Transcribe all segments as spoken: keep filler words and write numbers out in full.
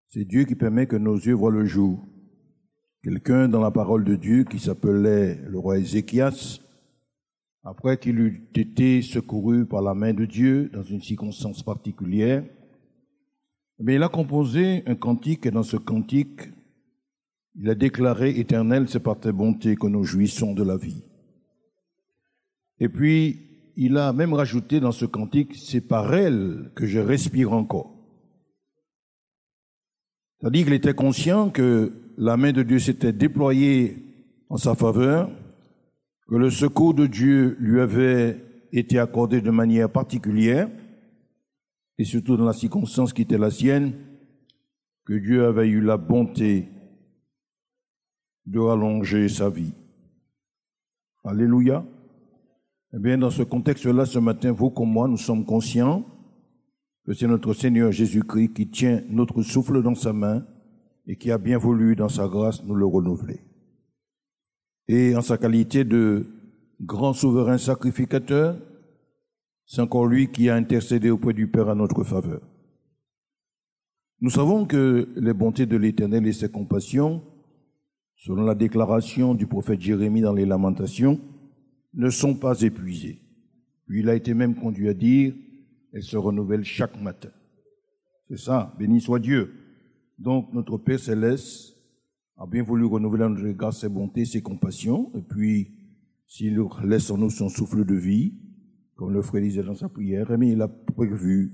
C'est Dieu qui permet que nos yeux voient le jour. Quelqu'un dans la parole de Dieu qui s'appelait le roi Ézéchias, après qu'il eut été secouru par la main de Dieu dans une circonstance particulière, mais il a composé un cantique et dans ce cantique, il a déclaré « Éternel, c'est par tes bontés que nous jouissons de la vie ». Et puis, il a même rajouté dans ce cantique « C'est par elle que je respire encore ». C'est-à-dire qu'il était conscient que la main de Dieu s'était déployée en sa faveur, que le secours de Dieu lui avait été accordé de manière particulière, et surtout dans la circonstance qui était la sienne, que Dieu avait eu la bonté de rallonger sa vie. Alléluia. Eh bien, dans ce contexte-là, ce matin, vous comme moi, nous sommes conscients que c'est notre Seigneur Jésus-Christ qui tient notre souffle dans sa main et qui a bien voulu, dans sa grâce, nous le renouveler. Et en sa qualité de grand souverain sacrificateur, c'est encore lui qui a intercédé auprès du Père à notre faveur. Nous savons que les bontés de l'Éternel et ses compassions, selon la déclaration du prophète Jérémie dans les Lamentations, ne sont pas épuisées. Puis il a été même conduit à dire, elles se renouvellent chaque matin. C'est ça, béni soit Dieu. Donc notre Père Céleste a bien voulu renouveler en notre égard ses bontés, ses compassions, et puis s'il laisse en nous son souffle de vie, comme le frère disait dans sa prière, mais il a prévu.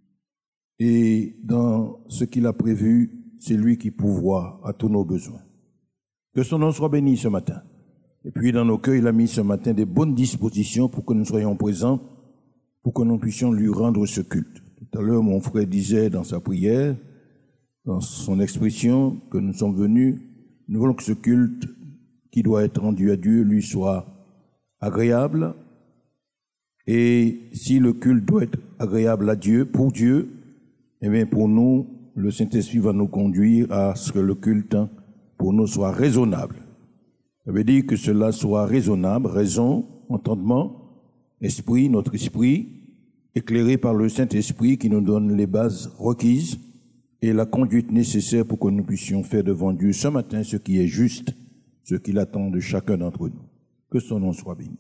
Et dans ce qu'il a prévu, c'est lui qui pourvoit à tous nos besoins. Que son nom soit béni ce matin. Et puis dans nos cœurs, il a mis ce matin des bonnes dispositions pour que nous soyons présents, pour que nous puissions lui rendre ce culte. Tout à l'heure, mon frère disait dans sa prière, dans son expression, que nous sommes venus, nous voulons que ce culte qui doit être rendu à Dieu lui soit agréable. Et si le culte doit être agréable à Dieu, pour Dieu, eh bien pour nous, le Saint-Esprit va nous conduire à ce que le culte pour nous soit raisonnable. Ça veut dire que cela soit raisonnable, raison, entendement, esprit, notre esprit, éclairé par le Saint-Esprit qui nous donne les bases requises et la conduite nécessaire pour que nous puissions faire devant Dieu ce matin ce qui est juste, ce qu'il attend de chacun d'entre nous. Que son nom soit béni.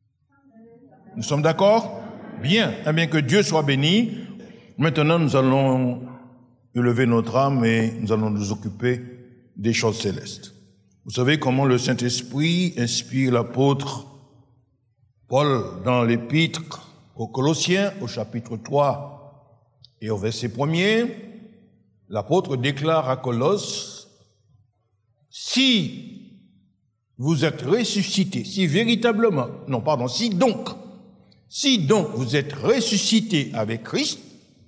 Nous sommes d'accord? Bien. Eh bien, que Dieu soit béni. Maintenant, nous allons élever notre âme et nous allons nous occuper des choses célestes. Vous savez comment le Saint-Esprit inspire l'apôtre Paul dans l'épître aux Colossiens, au chapitre trois et au verset premier. L'apôtre déclare à Colosse, si vous êtes ressuscités, si véritablement, non pardon, si donc, si donc vous êtes ressuscités avec Christ,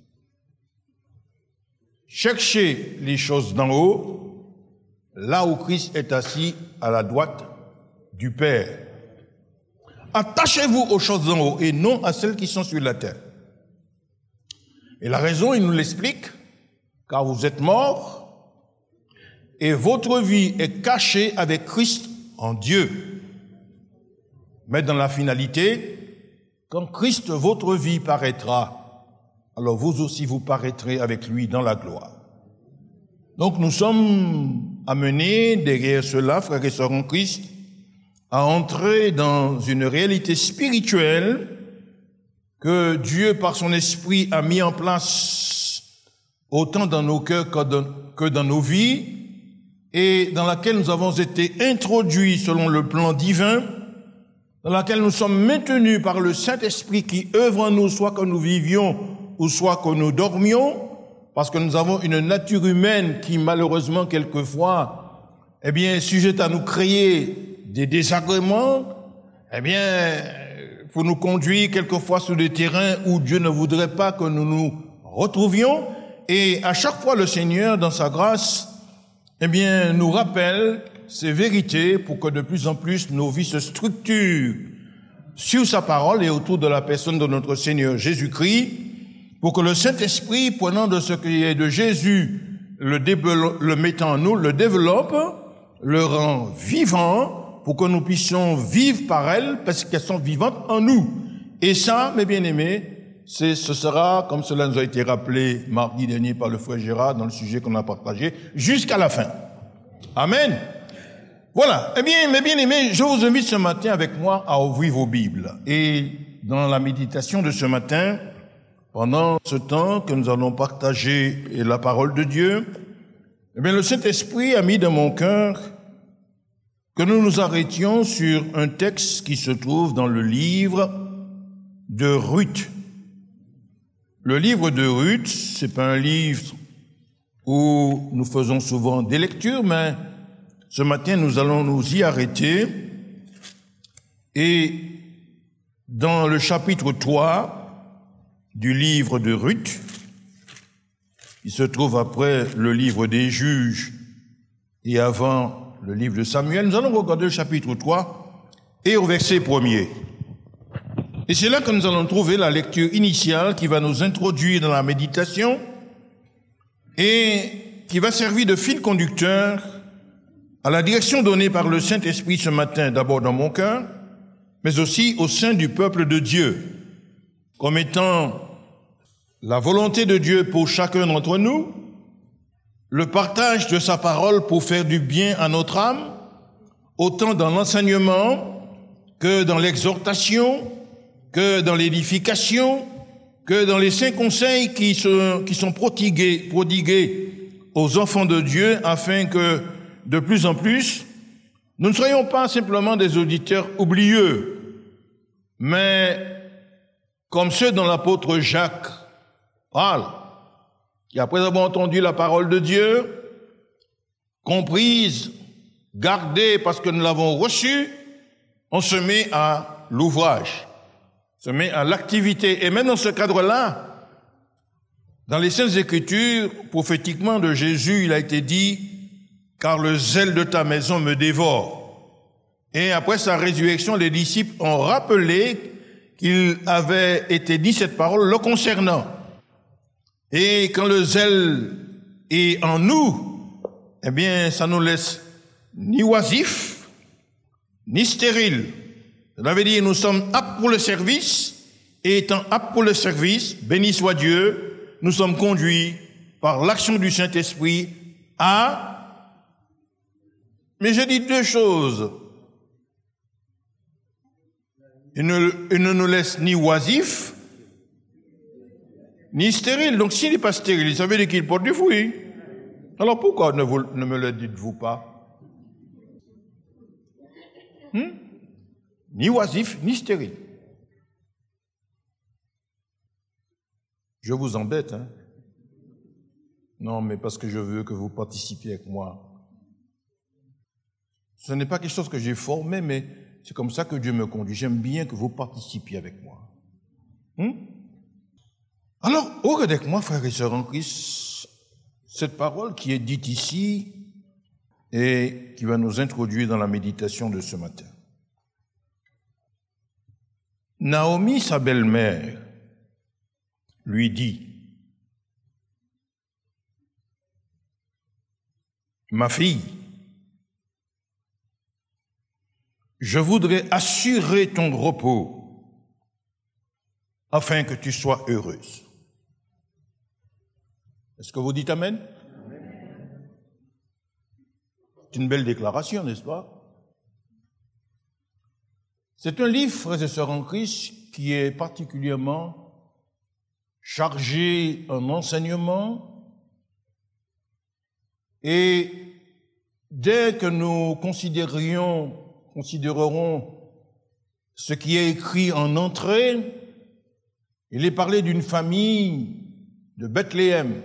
cherchez les choses d'en haut, là où Christ est assis à la droite du Père. Attachez-vous aux choses d'en haut et non à celles qui sont sur la terre. Et la raison, il nous l'explique, car vous êtes morts et votre vie est cachée avec Christ en Dieu. Mais dans la finalité, quand Christ, votre vie, paraîtra, alors vous aussi vous paraîtrez avec lui dans la gloire. Donc nous sommes amenés, derrière cela, frères et sœurs en Christ, à entrer dans une réalité spirituelle que Dieu, par son esprit, a mis en place autant dans nos cœurs que dans, que dans nos vies, et dans laquelle nous avons été introduits selon le plan divin, dans laquelle nous sommes maintenus par le Saint-Esprit qui œuvre en nous, soit que nous vivions ou soit que nous dormions, parce que nous avons une nature humaine qui, malheureusement, quelquefois, eh bien, sujette à nous créer des désagréments, eh bien, pour nous conduire quelquefois sur des terrains où Dieu ne voudrait pas que nous nous retrouvions. Et à chaque fois, le Seigneur, dans sa grâce, eh bien, nous rappelle ces vérités pour que de plus en plus nos vies se structurent sur sa parole et autour de la personne de notre Seigneur Jésus-Christ, pour que le Saint-Esprit, prenant de ce qui est de Jésus, le, le mettant en nous, le développe, le rend vivant, pour que nous puissions vivre par elle, parce qu'elles sont vivantes en nous. Et ça, mes bien-aimés, c'est, ce sera, comme cela nous a été rappelé mardi dernier par le frère Gérard dans le sujet qu'on a partagé, jusqu'à la fin. Amen. Voilà. Eh bien, mes bien-aimés, je vous invite ce matin avec moi à ouvrir vos Bibles. Et dans la méditation de ce matin, pendant ce temps que nous allons partager la parole de Dieu, eh bien, le Saint-Esprit a mis dans mon cœur que nous nous arrêtions sur un texte qui se trouve dans le livre de Ruth. Le livre de Ruth, c'est pas un livre où nous faisons souvent des lectures, mais ce matin, nous allons nous y arrêter. Et dans le chapitre trois du livre de Ruth, il se trouve après le livre des Juges et avant le livre de Samuel, nous allons regarder le chapitre trois et au verset premier. Et c'est là que nous allons trouver la lecture initiale qui va nous introduire dans la méditation et qui va servir de fil conducteur à la direction donnée par le Saint-Esprit ce matin, d'abord dans mon cœur, mais aussi au sein du peuple de Dieu, comme étant la volonté de Dieu pour chacun d'entre nous, le partage de sa parole pour faire du bien à notre âme, autant dans l'enseignement que dans l'exhortation, que dans l'édification, que dans les saints conseils qui sont, qui sont prodigués, prodigués aux enfants de Dieu, afin que, de plus en plus, nous ne soyons pas simplement des auditeurs oublieux, mais comme ceux dont l'apôtre Jacques parle, qui après avoir entendu la parole de Dieu, comprise, gardée parce que nous l'avons reçue, on se met à l'ouvrage, se met à l'activité. Et même dans ce cadre-là, dans les Saintes Écritures, prophétiquement de Jésus, il a été dit « Car le zèle de ta maison me dévore ». Et après sa résurrection, les disciples ont rappelé qu'il avait été dit cette parole le concernant. Et quand le zèle est en nous, eh bien, ça nous laisse ni oisifs, ni stériles. Cela veut dire, nous sommes aptes pour le service, et étant aptes pour le service, béni soit Dieu, nous sommes conduits par l'action du Saint-Esprit à... Mais je dis deux choses. Il ne, il ne nous laisse ni oisifs, ni stériles. Donc s'il n'est pas stérile, ça veut dire qu'il porte du fruit. Alors pourquoi ne, vous, ne me le dites-vous pas? hmm? Ni oisif, ni stérile. Je vous embête, hein? Non, mais parce que je veux que vous participiez avec moi. Ce n'est pas quelque chose que j'ai formé, mais c'est comme ça que Dieu me conduit. J'aime bien que vous participiez avec moi. Hmm? Alors, regardez avec moi, frères et sœurs en Christ, cette parole qui est dite ici et qui va nous introduire dans la méditation de ce matin. Naomi, sa belle-mère, lui dit, « Ma fille, je voudrais assurer ton repos afin que tu sois heureuse. » Est-ce que vous dites Amen? C'est une belle déclaration, n'est-ce pas? C'est un livre, frères et sœurs en Christ, qui est particulièrement chargé en enseignement. Et dès que nous considérions, considérerons ce qui est écrit en entrée, il est parlé d'une famille de Bethléem,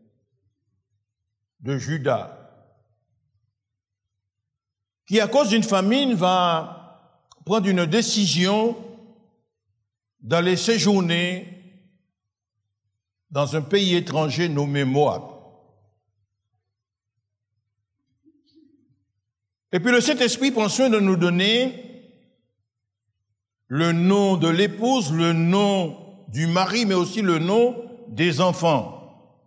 de Juda, qui à cause d'une famine va prendre une décision d'aller séjourner dans un pays étranger nommé Moab. Et puis le Saint-Esprit prend soin de nous donner le nom de l'épouse, le nom du mari, mais aussi le nom des enfants.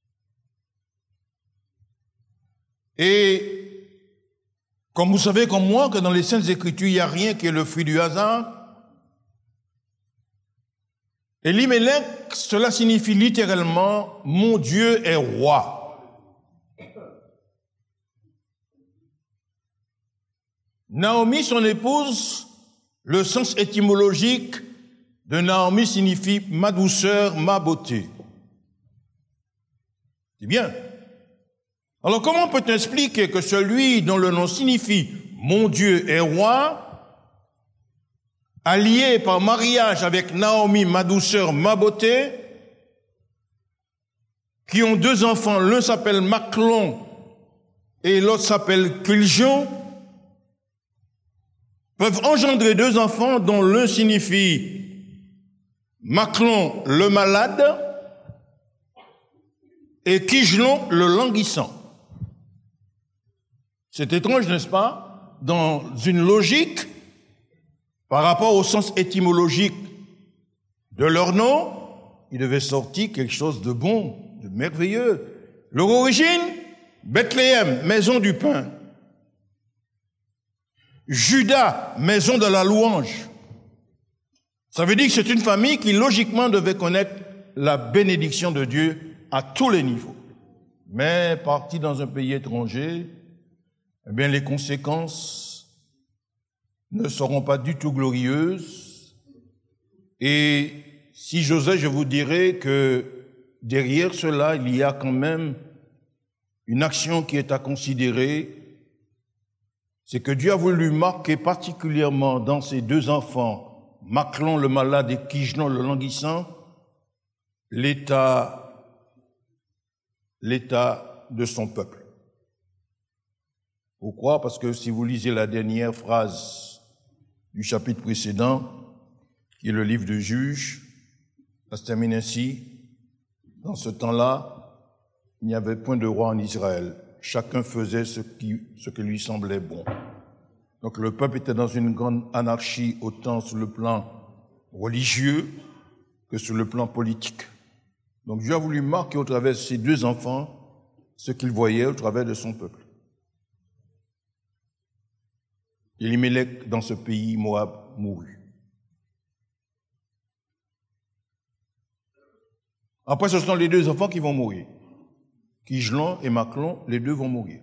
Et comme vous savez comme moi que dans les Saintes Écritures, il n'y a rien qui est le fruit du hasard, Elimelech, cela signifie littéralement « mon Dieu est roi ». Naomi, son épouse, le sens étymologique de Naomi signifie « ma douceur, ma beauté ». C'est bien. Alors comment peut-on expliquer que celui dont le nom signifie « mon Dieu est roi », allié par mariage avec Naomi, ma douceur, ma beauté, qui ont deux enfants, l'un s'appelle Maclon et l'autre s'appelle Kiljon, peuvent engendrer deux enfants dont l'un signifie Maclon le malade et Kiljon le languissant. C'est étrange, n'est-ce pas? Dans une logique, par rapport au sens étymologique de leur nom, il devait sortir quelque chose de bon, de merveilleux. Leur origine, Bethléem, maison du pain. Judas, maison de la louange. Ça veut dire que c'est une famille qui logiquement devait connaître la bénédiction de Dieu à tous les niveaux. Mais parti dans un pays étranger, eh bien les conséquences ne seront pas du tout glorieuses. Et si j'osais, je vous dirais que derrière cela, il y a quand même une action qui est à considérer. C'est que Dieu a voulu marquer particulièrement dans ses deux enfants, Maclon le malade et Kiljon le languissant, l'état, l'état de son peuple. Pourquoi? Parce que si vous lisez la dernière phrase du chapitre précédent, qui est le livre de Juges, ça se termine ainsi. Dans ce temps-là, il n'y avait point de roi en Israël. Chacun faisait ce qui, ce qui lui semblait bon. Donc le peuple était dans une grande anarchie, autant sur le plan religieux que sur le plan politique. Donc Dieu a voulu marquer au travers de ses deux enfants ce qu'il voyait au travers de son peuple. Elimelech, dans ce pays, Moab, mourut. Après, ce sont les deux enfants qui vont mourir. Kiljon et Maclon, les deux vont mourir.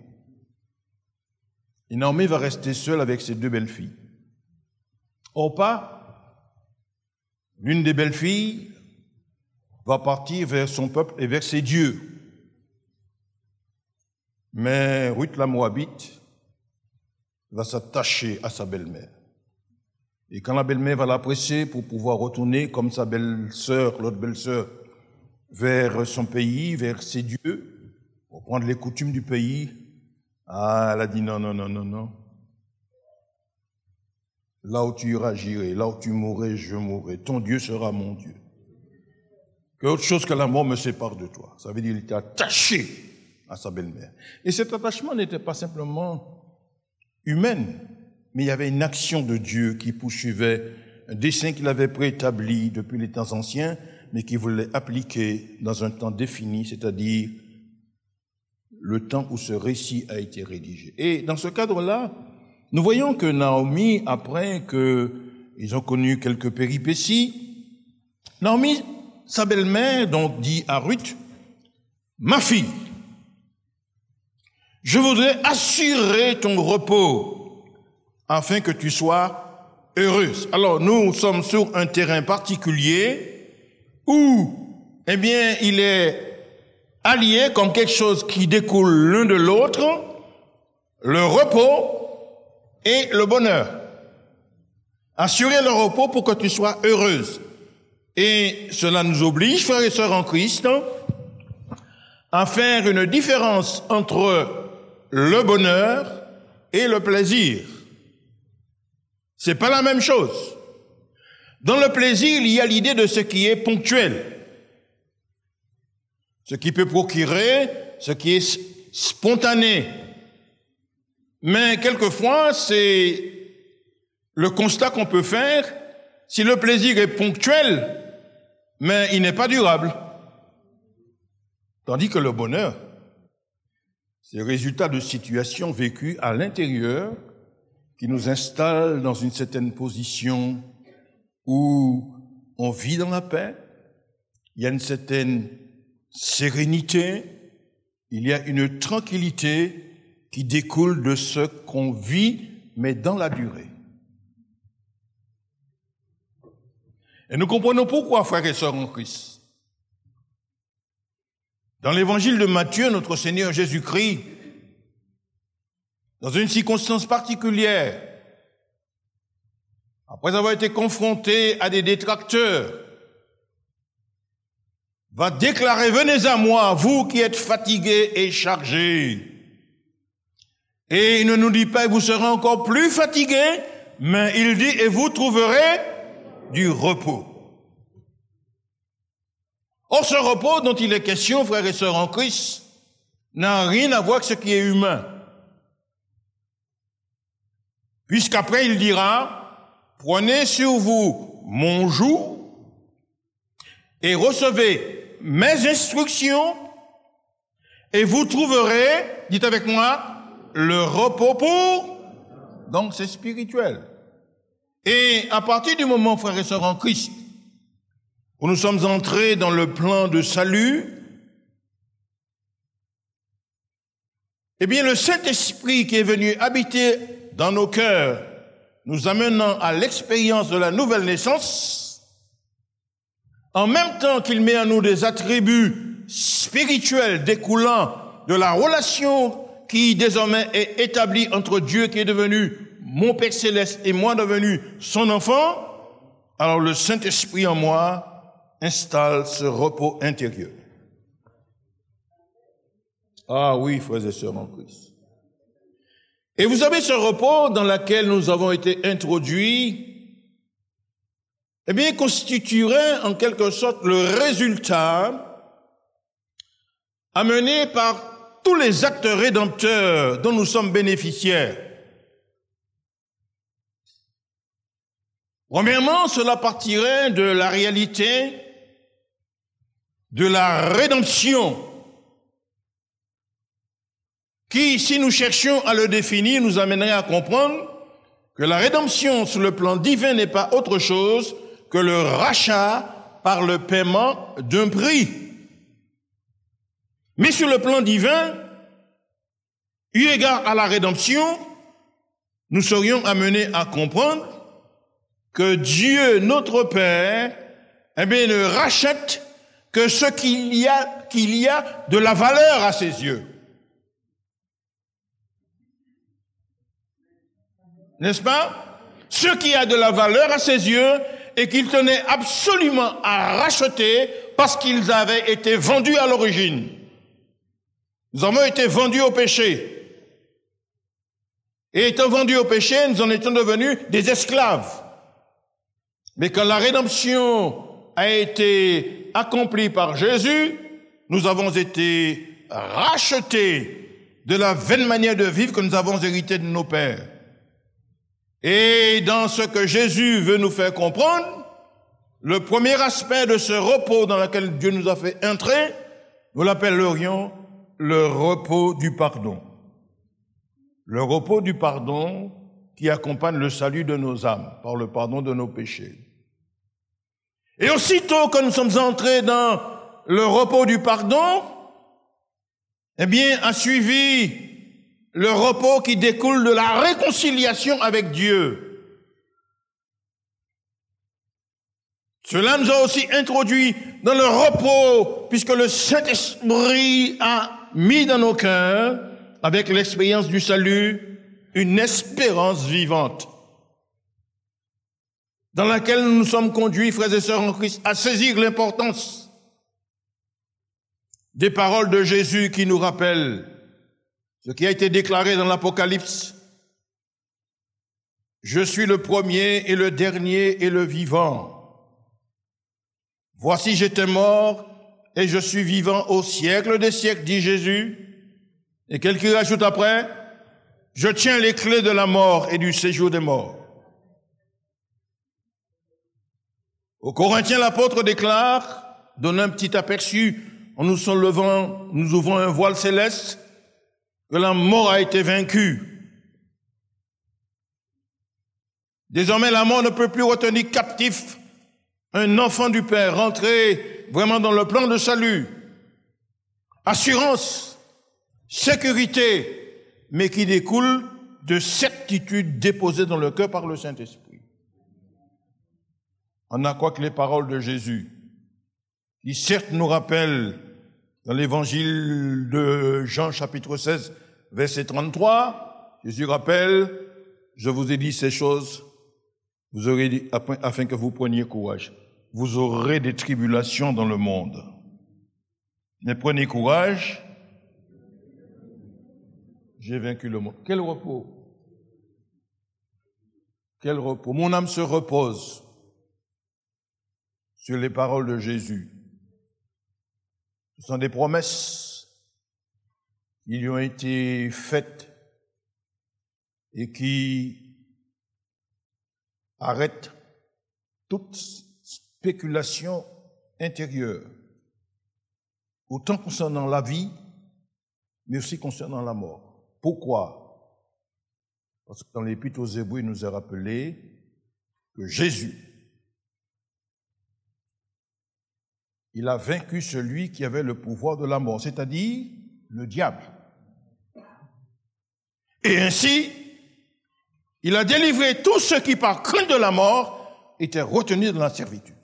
Et Naomi va rester seule avec ses deux belles-filles. Orpa, l'une des belles-filles, va partir vers son peuple et vers ses dieux. Mais Ruth la Moabite va s'attacher à sa belle-mère. Et quand la belle-mère va la presser pour pouvoir retourner comme sa belle-sœur, l'autre belle-sœur, vers son pays, vers ses dieux, pour prendre les coutumes du pays, ah, elle a dit non, non, non, non, non. Là où tu iras, j'irai. Là où tu mourrais, je mourrai. Ton Dieu sera mon Dieu. Que autre chose que la mort me sépare de toi. Ça veut dire qu'il était attaché à sa belle-mère. Et cet attachement n'était pas simplement humaine, mais il y avait une action de Dieu qui poursuivait un dessein qu'il avait préétabli depuis les temps anciens, mais qui voulait appliquer dans un temps défini, c'est-à-dire le temps où ce récit a été rédigé. Et dans ce cadre-là, nous voyons que Naomi, après qu'ils ont connu quelques péripéties, Naomi, sa belle-mère, donc dit à Ruth, « Ma fille, je voudrais assurer ton repos afin que tu sois heureuse. » Alors, nous sommes sur un terrain particulier où, eh bien, il est allié comme quelque chose qui découle l'un de l'autre, le repos et le bonheur. Assurer le repos pour que tu sois heureuse. Et cela nous oblige, frères et sœurs en Christ, à faire une différence entre le bonheur et le plaisir. C'est pas la même chose. Dans le plaisir, il y a l'idée de ce qui est ponctuel. Ce qui peut procurer, ce qui est spontané. Mais quelquefois, c'est le constat qu'on peut faire. Si le plaisir est ponctuel, mais il n'est pas durable. Tandis que le bonheur, c'est le résultat de situations vécues à l'intérieur qui nous installent dans une certaine position où on vit dans la paix, il y a une certaine sérénité, il y a une tranquillité qui découle de ce qu'on vit, mais dans la durée. Et nous comprenons pourquoi, frères et sœurs en Christ. Dans l'évangile de Matthieu, notre Seigneur Jésus-Christ, dans une circonstance particulière, après avoir été confronté à des détracteurs, va déclarer, venez à moi, vous qui êtes fatigués et chargés. Et il ne nous dit pas, vous serez encore plus fatigués, mais il dit, et vous trouverez du repos. Or, ce repos dont il est question, frères et sœurs en Christ, n'a rien à voir avec ce qui est humain. Puisqu'après, il dira, prenez sur vous mon joug et recevez mes instructions et vous trouverez, dites avec moi, le repos pour... Donc, c'est spirituel. Et à partir du moment, frères et sœurs en Christ, où nous sommes entrés dans le plan de salut, eh bien, le Saint-Esprit qui est venu habiter dans nos cœurs, nous amenant à l'expérience de la nouvelle naissance, en même temps qu'il met en nous des attributs spirituels découlant de la relation qui désormais est établie entre Dieu qui est devenu mon Père Céleste et moi devenu son enfant, alors le Saint-Esprit en moi installe ce repos intérieur. Ah oui, frères et sœurs en Christ. Et vous savez, ce repos dans lequel nous avons été introduits, eh bien, constituerait en quelque sorte le résultat amené par tous les actes rédempteurs dont nous sommes bénéficiaires. Premièrement, cela partirait de la réalité de la rédemption, qui, si nous cherchions à le définir, nous amènerait à comprendre que la rédemption sur le plan divin n'est pas autre chose que le rachat par le paiement d'un prix. Mais sur le plan divin, eu égard à la rédemption, nous serions amenés à comprendre que Dieu, notre Père, eh bien, ne rachète que ce qu'il y a, qu'il y a de la valeur à ses yeux. N'est-ce pas? Ce qui a de la valeur à ses yeux et qu'il tenait absolument à racheter parce qu'ils avaient été vendus à l'origine. Nous avons été vendus au péché. Et étant vendus au péché, nous en étions devenus des esclaves. Mais quand la rédemption a été accomplie par Jésus, nous avons été rachetés de la vaine manière de vivre que nous avons hérité de nos pères. Et dans ce que Jésus veut nous faire comprendre, le premier aspect de ce repos dans lequel Dieu nous a fait entrer, nous l'appellerions le repos du pardon. Le repos du pardon qui accompagne le salut de nos âmes par le pardon de nos péchés. Et aussitôt que nous sommes entrés dans le repos du pardon, eh bien, a suivi le repos qui découle de la réconciliation avec Dieu. Cela nous a aussi introduit dans le repos, puisque le Saint-Esprit a mis dans nos cœurs, avec l'expérience du salut, une espérance vivante, dans laquelle nous nous sommes conduits, frères et sœurs en Christ, à saisir l'importance des paroles de Jésus qui nous rappellent ce qui a été déclaré dans l'Apocalypse. Je suis le premier et le dernier et le vivant. Voici, j'étais mort et je suis vivant au siècle des siècles, dit Jésus. Et quelqu'un rajoute après, je tiens les clés de la mort et du séjour des morts. Aux Corinthiens, l'apôtre déclare, donne un petit aperçu, en nous levant, nous ouvrons un voile céleste, que la mort a été vaincue. Désormais, la mort ne peut plus retenir captif un enfant du Père rentré vraiment dans le plan de salut. Assurance, sécurité, mais qui découle de certitude déposée dans le cœur par le Saint-Esprit. On a quoi que les paroles de Jésus, qui certes nous rappellent dans l'évangile de Jean chapitre seize, verset trente-trois, Jésus rappelle, je vous ai dit ces choses, vous aurez dit, afin que vous preniez courage. Vous aurez des tribulations dans le monde. Mais prenez courage, j'ai vaincu le monde. Quel repos! Quel repos! Mon âme se repose sur les paroles de Jésus. Ce sont des promesses qui lui ont été faites et qui arrêtent toute spéculation intérieure, autant concernant la vie, mais aussi concernant la mort. Pourquoi? Parce que dans l'Épître aux Hébreux, il nous est rappelé que Jésus, il a vaincu celui qui avait le pouvoir de la mort, c'est-à-dire le diable. Et ainsi, il a délivré tous ceux qui, par crainte de la mort, étaient retenus dans la servitude.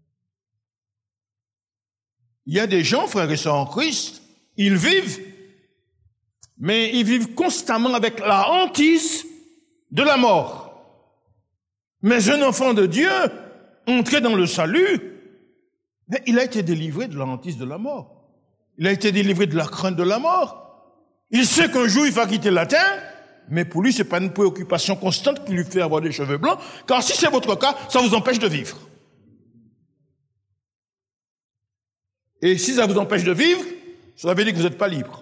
Il y a des gens, frères et sœurs en Christ, ils vivent, mais ils vivent constamment avec la hantise de la mort. Mais un enfant de Dieu, entré dans le salut, mais il a été délivré de la hantise de la mort. Il a été délivré de la crainte de la mort. Il sait qu'un jour il va quitter la terre, mais pour lui, ce n'est pas une préoccupation constante qui lui fait avoir des cheveux blancs, car si c'est votre cas, ça vous empêche de vivre. Et si ça vous empêche de vivre, ça veut dire que vous n'êtes pas libre.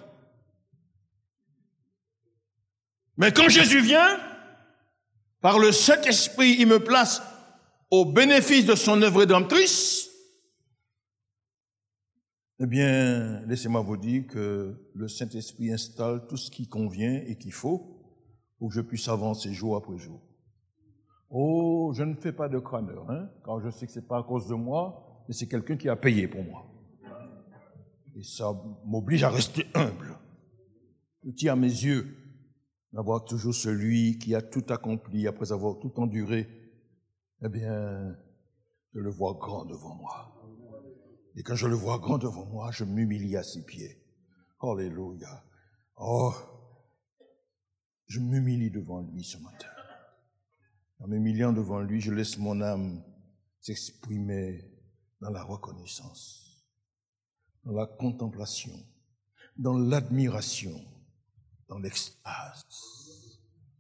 Mais quand Jésus vient, par le Saint-Esprit, il me place au bénéfice de son œuvre rédemptrice. Eh bien, laissez-moi vous dire que le Saint-Esprit installe tout ce qui convient et qu'il faut pour que je puisse avancer jour après jour. Oh, je ne fais pas de crâneur, hein, car je sais que ce n'est pas à cause de moi, mais c'est quelqu'un qui a payé pour moi. Et ça m'oblige à rester humble. Petit à mes yeux, d'avoir toujours celui qui a tout accompli après avoir tout enduré, eh bien, je le vois grand devant moi. Et quand je le vois grand devant moi, je m'humilie à ses pieds. Alléluia. Oh, je m'humilie devant lui ce matin. En m'humiliant devant lui, je laisse mon âme s'exprimer dans la reconnaissance, dans la contemplation, dans l'admiration, dans l'extase.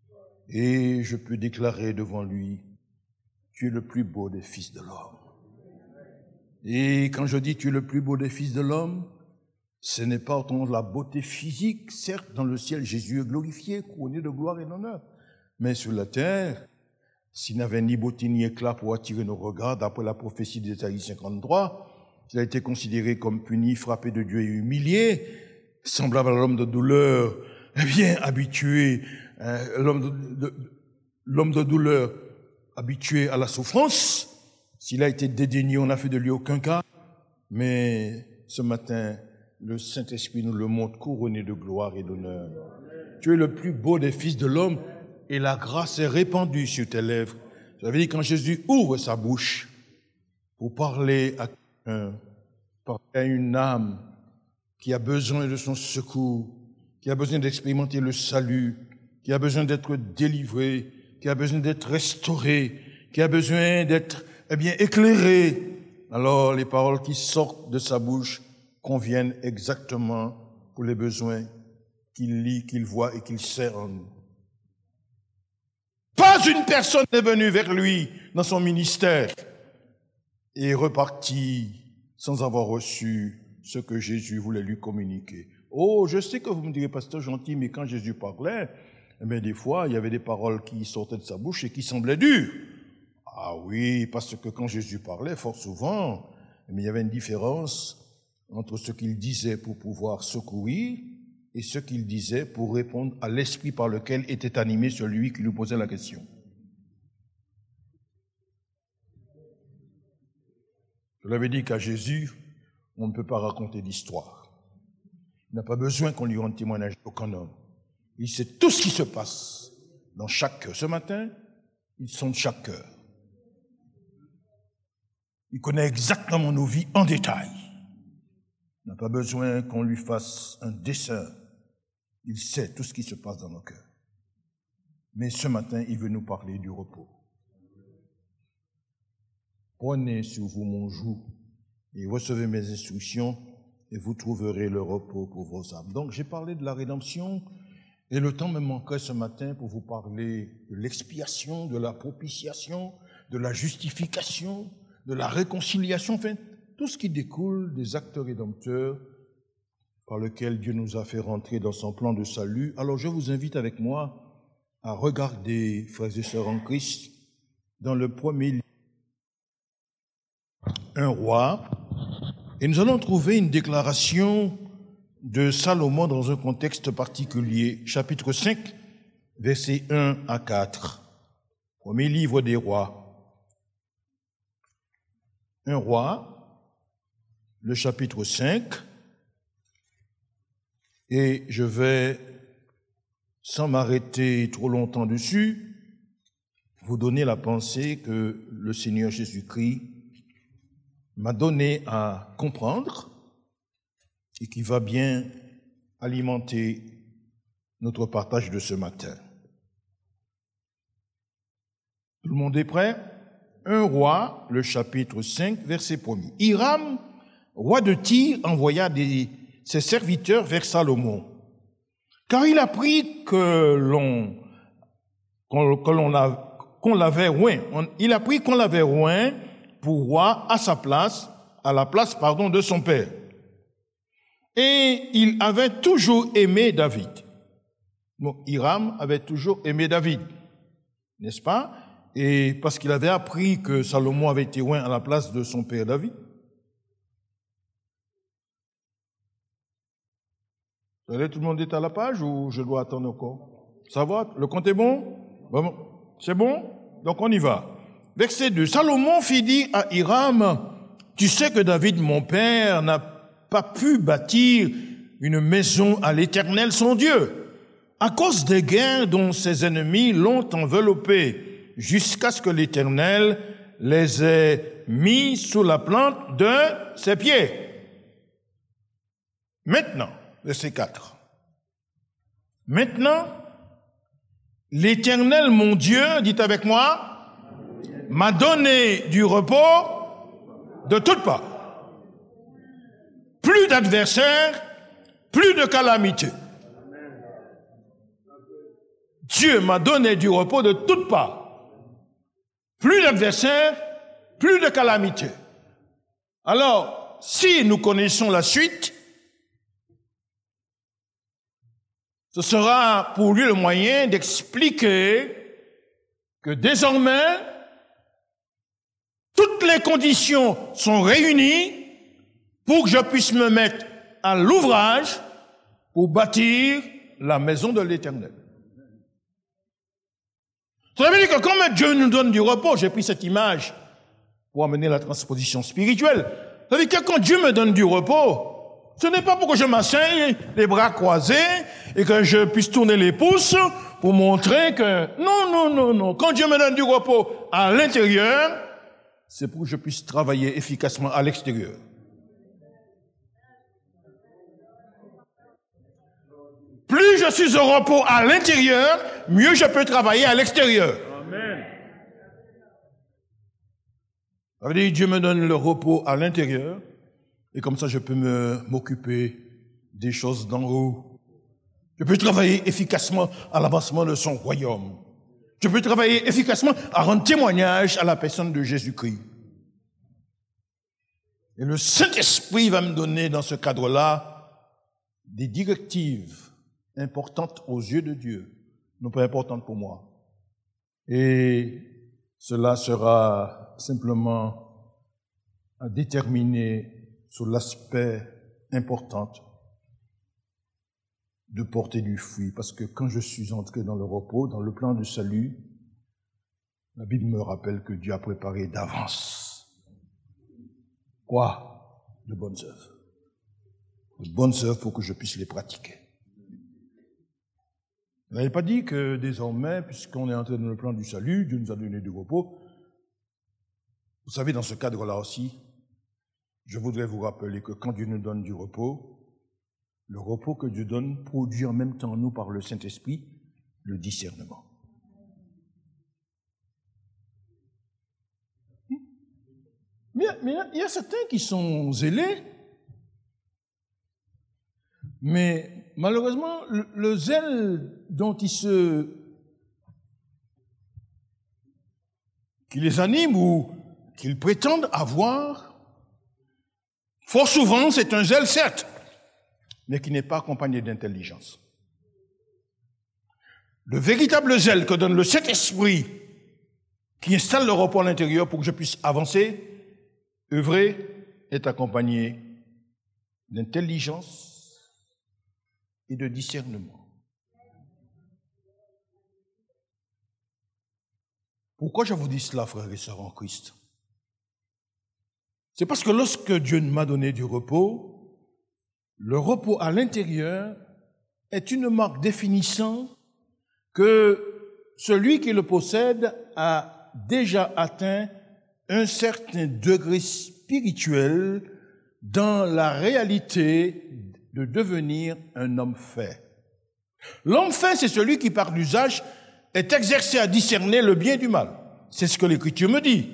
Et je peux déclarer devant lui, tu es le plus beau des fils de l'homme. Et quand je dis tu es le plus beau des fils de l'homme, ce n'est pas autant la beauté physique, certes, dans le ciel, Jésus est glorifié, couronné de gloire et d'honneur. Mais sur la terre, s'il n'avait ni beauté ni éclat pour attirer nos regards, d'après la prophétie d'Ésaïe cinquante-trois, il a été considéré comme puni, frappé de Dieu et humilié, semblable à l'homme de douleur, eh bien, habitué, euh, l'homme de, de, l'homme de douleur, habitué à la souffrance. S'il a été dédaigné, on n'a fait de lui aucun cas. Mais ce matin, le Saint-Esprit nous le montre couronné de gloire et d'honneur. Tu es le plus beau des fils de l'homme et la grâce est répandue sur tes lèvres. Ça veut dire quand Jésus ouvre sa bouche pour parler à quelqu'un, parler à une âme qui a besoin de son secours, qui a besoin d'expérimenter le salut, qui a besoin d'être délivré, qui a besoin d'être restauré, qui a besoin d'être eh bien, éclairé, alors les paroles qui sortent de sa bouche conviennent exactement pour les besoins qu'il lit, qu'il voit et qu'il sert en nous. Pas une personne n'est venue vers lui dans son ministère et est repartie sans avoir reçu ce que Jésus voulait lui communiquer. Oh, je sais que vous me direz, pasteur gentil, mais quand Jésus parlait, eh bien, des fois, il y avait des paroles qui sortaient de sa bouche et qui semblaient dures. Ah oui, parce que quand Jésus parlait, fort souvent, il y avait une différence entre ce qu'il disait pour pouvoir secourir et ce qu'il disait pour répondre à l'esprit par lequel était animé celui qui lui posait la question. Je l'avais dit qu'à Jésus, on ne peut pas raconter d'histoire. Il n'a pas besoin qu'on lui rende témoignage, aucun homme. Il sait tout ce qui se passe dans chaque cœur. Ce matin, il sonde chaque cœur. Il connaît exactement nos vies en détail. Il n'a pas besoin qu'on lui fasse un dessin. Il sait tout ce qui se passe dans nos cœurs. Mais ce matin, il veut nous parler du repos. Prenez sur vous mon joug et recevez mes instructions et vous trouverez le repos pour vos âmes. Donc, j'ai parlé de la rédemption et le temps me manquerait ce matin pour vous parler de l'expiation, de la propitiation, de la justification, de la réconciliation, enfin, tout ce qui découle des actes rédempteurs par lesquels Dieu nous a fait rentrer dans son plan de salut. Alors, je vous invite avec moi à regarder, frères et sœurs en Christ, dans le premier livre, un roi, et nous allons trouver une déclaration de Salomon dans un contexte particulier, chapitre cinq, versets un à quatre. Premier livre des rois. Un roi, le chapitre cinq, et je vais, sans m'arrêter trop longtemps dessus, vous donner la pensée que le Seigneur Jésus-Christ m'a donné à comprendre et qui va bien alimenter notre partage de ce matin. Tout le monde est prêt? Un roi, le chapitre cinq, verset premier. Hiram, roi de Tyr, envoya des, ses serviteurs vers Salomon, car il apprit que l'on, qu'on, que l'on a, qu'on l'avait oint. On, il apprit qu'on l'avait oint pour roi à sa place, à la place, pardon, de son père. Et il avait toujours aimé David. Bon, Hiram avait toujours aimé David, n'est-ce pas? Et parce qu'il avait appris que Salomon avait été oint à la place de son père David. Vous savez, tout le monde est à la page ou je dois attendre encore? Ça va? Le compte est bon? Bon, c'est bon? Donc on y va. Verset deux. Salomon fit dire à Hiram, tu sais que David, mon père, n'a pas pu bâtir une maison à l'Éternel, son Dieu, à cause des guerres dont ses ennemis l'ont enveloppé, jusqu'à ce que l'Éternel les ait mis sous la plante de ses pieds. Maintenant, verset quatre. Maintenant, l'Éternel, mon Dieu, dites avec moi, m'a donné du repos de toutes parts. Plus d'adversaires, plus de calamités. Dieu m'a donné du repos de toutes parts. Plus d'adversaires, plus de calamités. Alors, si nous connaissons la suite, ce sera pour lui le moyen d'expliquer que désormais, toutes les conditions sont réunies pour que je puisse me mettre à l'ouvrage pour bâtir la maison de l'Éternel. Ça veut dire que comme Dieu nous donne du repos, j'ai pris cette image pour amener la transposition spirituelle. Ça veut dire que quand Dieu me donne du repos, ce n'est pas pour que je m'asseye les bras croisés et que je puisse tourner les pouces pour montrer que non, non, non, non. Quand Dieu me donne du repos à l'intérieur, c'est pour que je puisse travailler efficacement à l'extérieur. Plus je suis au repos à l'intérieur, mieux je peux travailler à l'extérieur. Amen. Ça veut dire que Dieu me donne le repos à l'intérieur, et comme ça je peux me, m'occuper des choses d'en haut. Je peux travailler efficacement à l'avancement de son royaume. Je peux travailler efficacement à rendre témoignage à la personne de Jésus-Christ. Et le Saint-Esprit va me donner dans ce cadre-là des directives importantes aux yeux de Dieu, non pas importantes pour moi. Et cela sera simplement à déterminer sur l'aspect important de porter du fruit. Parce que quand je suis entré dans le repos, dans le plan du salut, La Bible me rappelle que Dieu a préparé d'avance. Quoi? de bonnes œuvres. De bonnes œuvres pour que je puisse les pratiquer. Vous n'avez pas dit que désormais, puisqu'on est entré dans le plan du salut, Dieu nous a donné du repos. Vous savez, dans ce cadre-là aussi, je voudrais vous rappeler que quand Dieu nous donne du repos, le repos que Dieu donne produit en même temps en nous par le Saint-Esprit le discernement. Mais il y a certains qui sont zélés, mais malheureusement, le, le zèle dont ils se... qui les anime ou qu'ils prétendent avoir, fort souvent, c'est un zèle, certes, mais qui n'est pas accompagné d'intelligence. Le véritable zèle que donne le Saint-Esprit, qui installe le repos à l'intérieur pour que je puisse avancer, œuvrer, est accompagné d'intelligence et de discernement. Pourquoi je vous dis cela, frères et sœurs en Christ? C'est parce que lorsque Dieu m'a donné du repos, le repos à l'intérieur est une marque définissant que celui qui le possède a déjà atteint un certain degré spirituel dans la réalité de devenir un homme fait. L'homme fait, c'est celui qui, par l'usage, est exercé à discerner le bien du mal. C'est ce que l'Écriture me dit.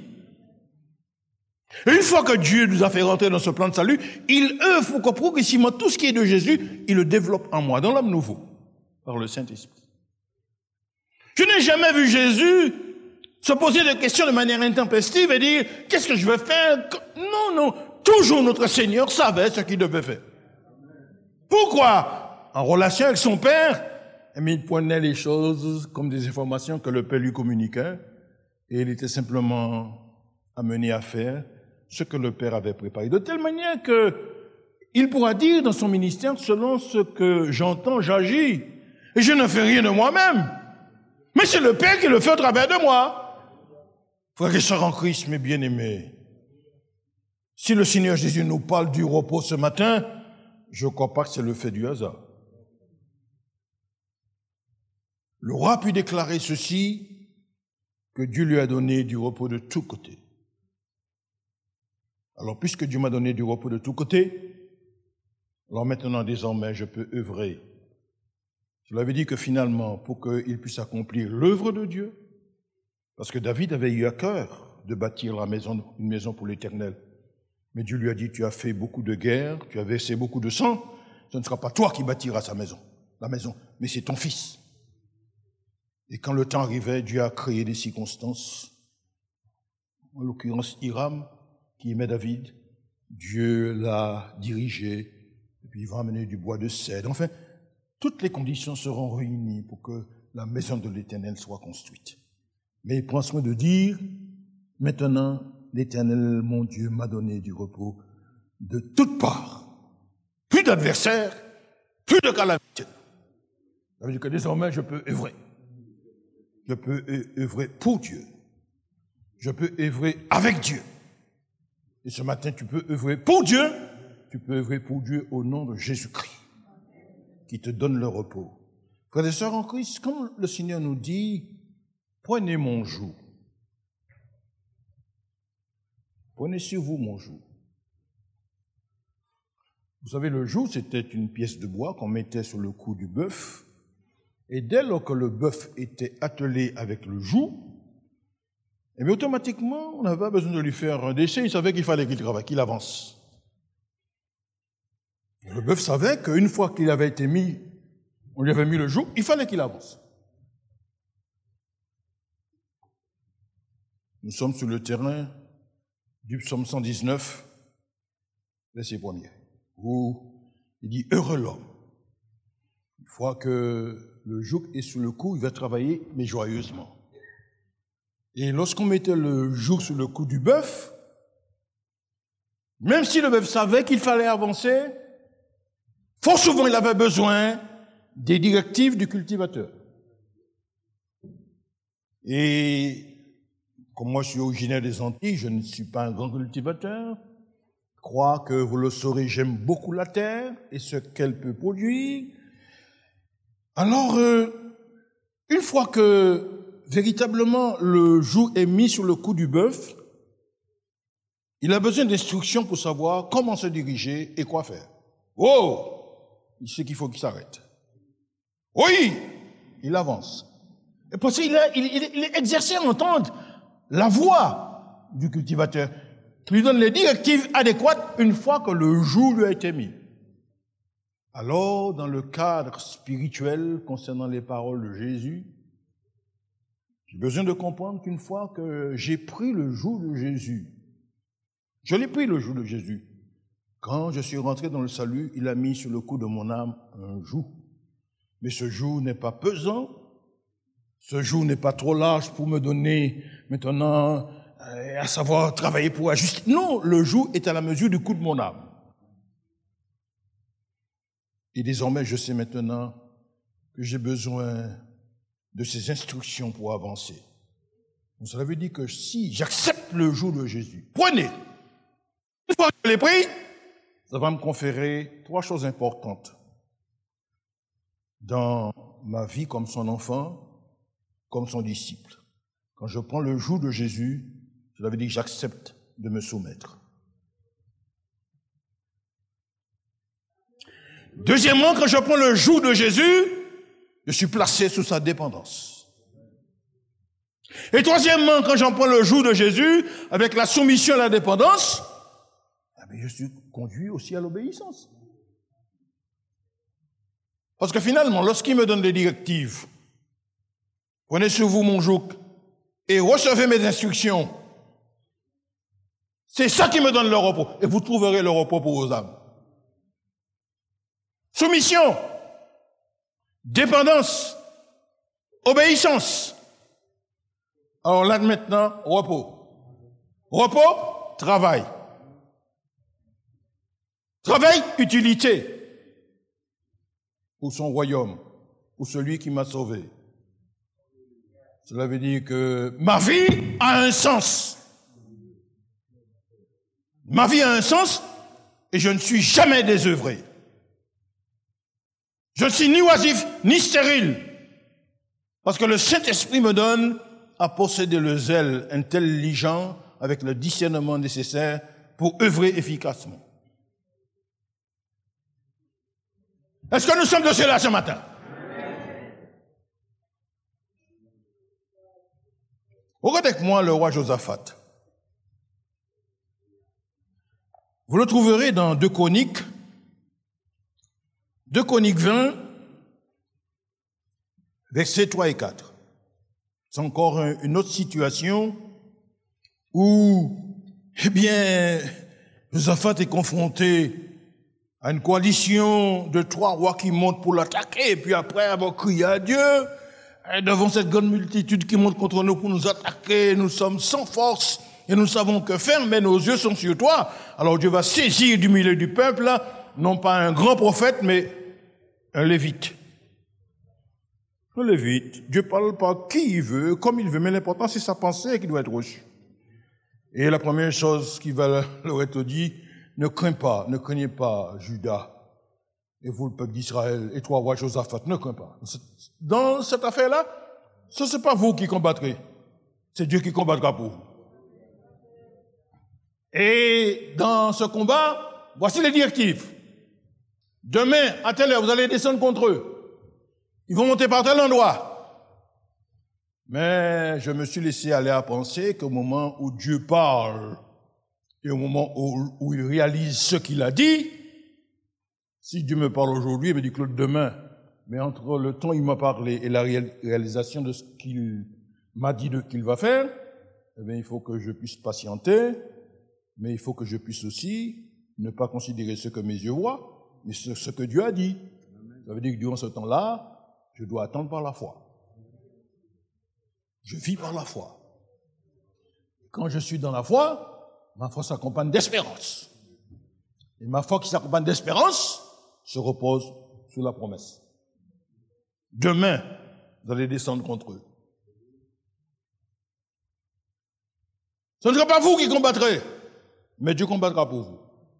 Et une fois que Dieu nous a fait rentrer dans ce plan de salut, il œuvre pour que progressivement tout ce qui est de Jésus, il le développe en moi, dans l'homme nouveau, par le Saint-Esprit. Je n'ai jamais vu Jésus se poser des questions de manière intempestive et dire « qu'est-ce que je vais faire ?» Non, non, toujours notre Seigneur savait ce qu'il devait faire. Pourquoi? En relation avec son Père, mais il prenait les choses comme des informations que le Père lui communiquait et il était simplement amené à faire ce que le Père avait préparé. De telle manière que il pourra dire dans son ministère, selon ce que j'entends, j'agis. Et je ne fais rien de moi-même. Mais c'est le Père qui le fait au travers de moi. Frères et sœurs en Christ, mes bien-aimés, si le Seigneur Jésus nous parle du repos ce matin, je ne crois pas que c'est le fait du hasard. Le roi a pu déclarer ceci, que Dieu lui a donné du repos de tous côtés. Alors, puisque Dieu m'a donné du repos de tous côtés, alors maintenant, désormais, je peux œuvrer. Je l'avais dit que finalement, pour qu'il puisse accomplir l'œuvre de Dieu, parce que David avait eu à cœur de bâtir la maison, une maison pour l'Éternel. Mais Dieu lui a dit, tu as fait beaucoup de guerres, tu as versé beaucoup de sang, ce ne sera pas toi qui bâtiras sa maison, la maison, mais c'est ton fils. Et quand le temps arrivait, Dieu a créé des circonstances, en l'occurrence Hiram, qui aimait David, Dieu l'a dirigé, et puis il va amener du bois de cèdre. Enfin, toutes les conditions seront réunies pour que la maison de l'Éternel soit construite. Mais il prend soin de dire, maintenant, l'Éternel, mon Dieu, m'a donné du repos de toutes parts. Plus d'adversaires, plus de calamités. Ça veut dire que désormais, je peux œuvrer. Je peux œuvrer pour Dieu. Je peux œuvrer avec Dieu. Et ce matin, tu peux œuvrer pour Dieu. Tu peux œuvrer pour Dieu au nom de Jésus-Christ, qui te donne le repos. Frères et sœurs en Christ, comme le Seigneur nous dit, prenez mon joug. Prenez sur vous mon joug. Vous savez, le joug, c'était une pièce de bois qu'on mettait sur le cou du bœuf. Et dès lors que le bœuf était attelé avec le joug, eh bien, automatiquement, on n'avait pas besoin de lui faire un décès. Il savait qu'il fallait qu'il travaille, qu'il avance. Et le bœuf savait qu'une fois qu'il avait été mis, on lui avait mis le joug, il fallait qu'il avance. Nous sommes sur le terrain du psaume cent dix-neuf, verset premier, où il dit « Heureux l'homme ». Une fois que le joug est sous le cou, il va travailler, mais joyeusement. Et lorsqu'on mettait le joug sous le cou du bœuf, même si le bœuf savait qu'il fallait avancer, fort souvent il avait besoin des directives du cultivateur. Et comme moi je suis originaire des Antilles, je ne suis pas un grand cultivateur. crois que vous le saurez, j'aime beaucoup la terre et ce qu'elle peut produire. Alors, euh, une fois que véritablement le joug est mis sur le cou du bœuf, il a besoin d'instructions pour savoir comment se diriger et quoi faire. Oh! Il sait qu'il faut qu'il s'arrête. Oui! Il avance. Et parce qu'il est, il, il, il est exercé à entendre la voix du cultivateur, qui lui donne les directives adéquates une fois que le joug lui a été mis. Alors, dans le cadre spirituel concernant les paroles de Jésus, j'ai besoin de comprendre qu'une fois que j'ai pris le joug de Jésus, je l'ai pris le joug de Jésus, quand je suis rentré dans le salut, il a mis sur le cou de mon âme un joug. Mais ce joug n'est pas pesant, ce joug n'est pas trop large pour me donner maintenant euh, à savoir travailler pour ajuster. Non, le joug est à la mesure du cou de mon âme. Et désormais, je sais maintenant que j'ai besoin de ces instructions pour avancer. Donc, cela veut dire que si j'accepte le joug de Jésus, prenez. Une fois que je l'ai pris, ça va me conférer trois choses importantes dans ma vie comme son enfant, comme son disciple. Quand je prends le joug de Jésus, cela veut dire que j'accepte de me soumettre. Deuxièmement, quand je prends le joug de Jésus, je suis placé sous sa dépendance. Et troisièmement, quand j'en prends le joug de Jésus, avec la soumission à la dépendance, je suis conduit aussi à l'obéissance. Parce que finalement, lorsqu'il me donne des directives, prenez sur vous mon joug et recevez mes instructions, c'est ça qui me donne le repos. Et vous trouverez le repos pour vos âmes. Soumission, dépendance, obéissance. Alors là maintenant, repos. Repos, travail. Travail, utilité pour son royaume, pour celui qui m'a sauvé. Cela veut dire que ma vie a un sens. Ma vie a un sens et je ne suis jamais désœuvré. Je ne suis ni oisif, ni stérile. Parce que le Saint-Esprit me donne à posséder le zèle intelligent avec le discernement nécessaire pour œuvrer efficacement. Est-ce que nous sommes de cela ce matin? Regardez avec moi le roi Josaphat. Vous le trouverez dans deux Chroniques, deux Chroniques vingt, versets trois et quatre. C'est encore une autre situation où, eh bien, Josaphat est confronté à une coalition de trois rois qui montent pour l'attaquer, et puis après avoir crié à Dieu, devant cette grande multitude qui monte contre nous pour nous attaquer, nous sommes sans force, et nous savons que faire, mais nos yeux sont sur toi. Alors Dieu va saisir du milieu du peuple, non pas un grand prophète, mais un lévite. Un lévite, Dieu parle pas qui il veut, comme il veut, mais l'important c'est sa pensée qui doit être reçue. Et la première chose qu'il va leur être dit, ne crains pas, ne craignez pas, Judas, et vous, le peuple d'Israël, et toi, roi Josaphat, ne crains pas. Dans cette affaire-là, ce n'est pas vous qui combattrez, c'est Dieu qui combattra pour vous. Et dans ce combat, voici les directives. Demain, à telle heure, vous allez descendre contre eux. Ils vont monter par tel endroit. Mais je me suis laissé aller à penser qu'au moment où Dieu parle, et au moment où, où il réalise ce qu'il a dit, si Dieu me parle aujourd'hui, il me dit Claude demain, mais entre le temps où il m'a parlé et la réalisation de ce qu'il m'a dit de qu'il va faire, eh bien, il faut que je puisse patienter, mais il faut que je puisse aussi ne pas considérer ce que mes yeux voient, mais ce, ce que Dieu a dit. Ça veut dire que durant ce temps-là, je dois attendre par la foi. Je vis par la foi. Quand je suis dans la foi, ma foi s'accompagne d'espérance. Et ma foi qui s'accompagne d'espérance se repose sur la promesse. Demain, vous allez descendre contre eux. Ce ne sera pas vous qui combattrez, mais Dieu combattra pour vous.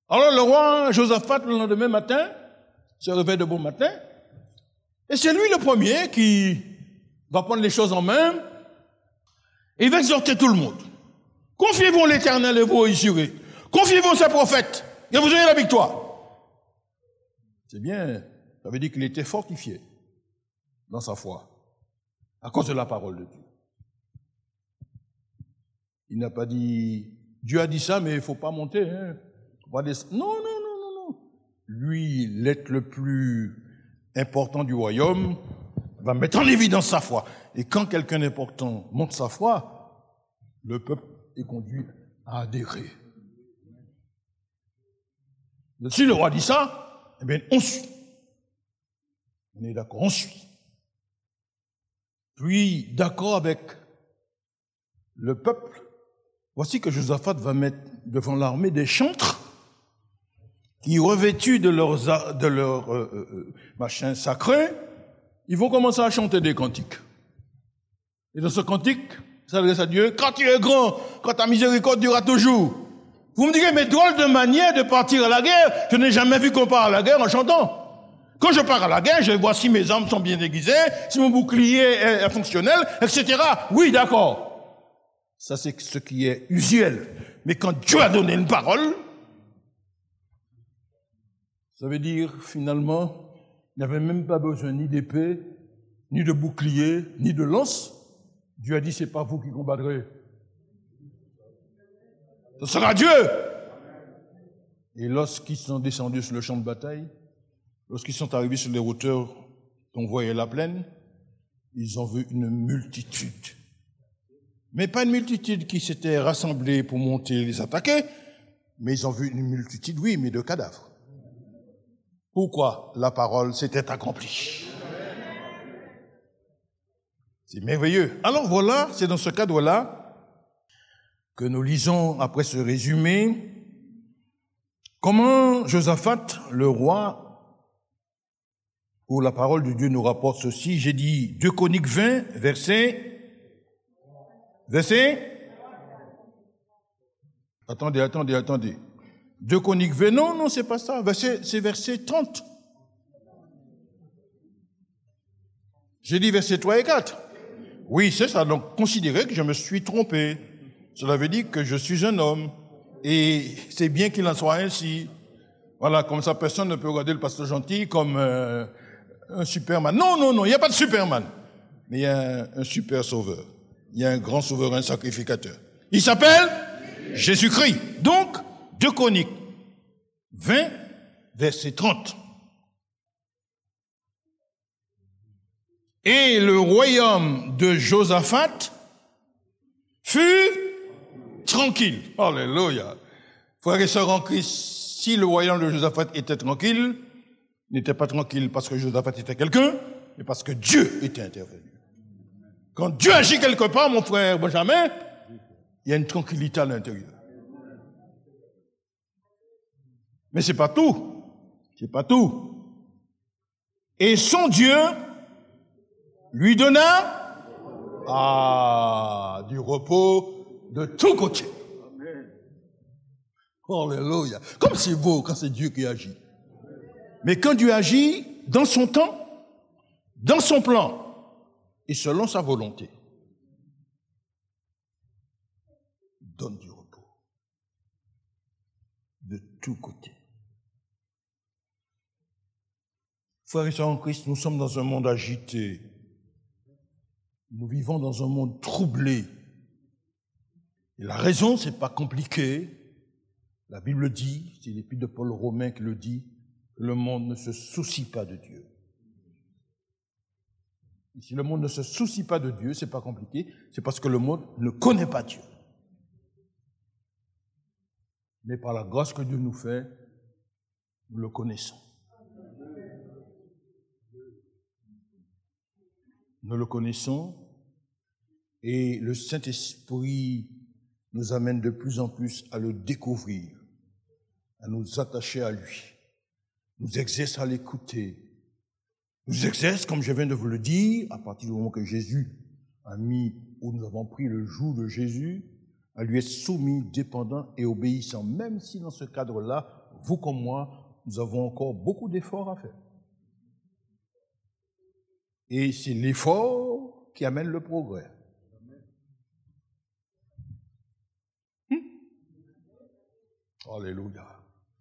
Alors le roi Josaphat, le lendemain matin, se réveille de bon matin, et c'est lui le premier qui va prendre les choses en main, et il va exhorter tout le monde. Confiez-vous en l'Éternel et vous réussirez. Confiez-vous en ses prophètes, et vous aurez la victoire. C'est bien, ça veut dire qu'il était fortifié dans sa foi, à cause de la parole de Dieu. Il n'a pas dit, Dieu a dit ça, mais il ne faut pas monter. Hein. Faut pas descendre. Non, non, non, non, non. Lui, l'être le plus important du royaume, va mettre en évidence sa foi. Et quand quelqu'un d'important montre sa foi, le peuple est conduit à adhérer. Si le roi dit ça, eh bien, on suit. On est d'accord, on suit. Puis, d'accord avec le peuple, voici que Josaphat va mettre devant l'armée des chantres qui, revêtus de leurs de leur, euh, euh, machins sacrés, ils vont commencer à chanter des cantiques. Et dans ce cantique, ça s'adresse à Dieu, quand tu es grand, quand ta miséricorde durera toujours. Vous me direz, mais drôle de manière de partir à la guerre, je n'ai jamais vu qu'on part à la guerre en chantant. Quand je pars à la guerre, je vois si mes armes sont bien déguisées, si mon bouclier est, est fonctionnel, et cetera. Oui, d'accord. Ça, c'est ce qui est usuel. Mais quand Dieu a donné une parole, ça veut dire, finalement, il n'avait même pas besoin ni d'épée, ni de bouclier, ni de lance. Dieu a dit, c'est pas vous qui combattrez. Ce sera Dieu. Et lorsqu'ils sont descendus sur le champ de bataille, lorsqu'ils sont arrivés sur les hauteurs dont on voyait la plaine, ils ont vu une multitude. Mais pas une multitude qui s'était rassemblée pour monter les attaquer, mais ils ont vu une multitude, oui, mais de cadavres. Pourquoi? La parole s'était accomplie. C'est merveilleux. Alors voilà, c'est dans ce cadre-là que nous lisons, après ce résumé, comment Josaphat, le roi, où la parole de Dieu nous rapporte ceci. J'ai dit deux Chroniques vingt, verset, verset, attendez, attendez, attendez. deux Chroniques vingt, non, non, c'est pas ça, verset, c'est verset trente. J'ai dit verset trois et quatre. Oui, c'est ça, donc considérez que je me suis trompé. Cela veut dire que je suis un homme, et c'est bien qu'il en soit ainsi. Voilà, comme ça, personne ne peut regarder le pasteur gentil comme euh, un Superman. Non, non, non, il n'y a pas de Superman. Mais il y a un, un super sauveur. Il y a un grand souverain sacrificateur. Il s'appelle Jésus-Christ. Donc, deux Chroniques vingt, verset trente. Et le royaume de Josaphat fut tranquille. Alléluia. Frères et sœurs en Christ, si le royaume de Josaphat était tranquille, il n'était pas tranquille parce que Josaphat était quelqu'un, mais parce que Dieu était intervenu. Quand Dieu agit quelque part, mon frère Benjamin, il y a une tranquillité à l'intérieur. Mais c'est pas tout. C'est pas tout. Et son Dieu lui donna ah, du repos de tous côtés. Alléluia. Comme c'est beau quand c'est Dieu qui agit. Mais quand Dieu agit dans son temps, dans son plan et selon sa volonté, donne du repos de tous côtés. Frères et sœurs en Christ, nous sommes dans un monde agité. Nous vivons dans un monde troublé. Et la raison, c'est pas compliqué. La Bible dit, c'est l'épître de Paul aux Romains qui le dit, que le monde ne se soucie pas de Dieu. Et si le monde ne se soucie pas de Dieu, c'est pas compliqué, c'est parce que le monde ne connaît pas Dieu. Mais par la grâce que Dieu nous fait, nous le connaissons. Nous le connaissons et le Saint-Esprit nous amène de plus en plus à le découvrir, à nous attacher à lui, nous exerce à l'écouter, nous exerce, comme je viens de vous le dire, à partir du moment que Jésus a mis, où nous avons pris le joug de Jésus, à lui être soumis, dépendant et obéissant, même si dans ce cadre-là, vous comme moi, nous avons encore beaucoup d'efforts à faire. Et c'est l'effort qui amène le progrès. Hum? Alléluia.